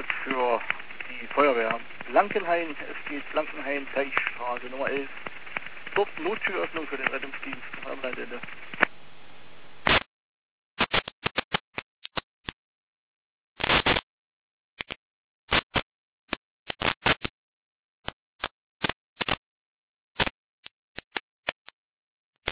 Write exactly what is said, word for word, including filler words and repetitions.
geöffnet für die Feuerwehr Blankenhain. Es geht Blankenhain, Teichstraße Nummer elf. Dort Nottüröffnung für den Rettungsdienst.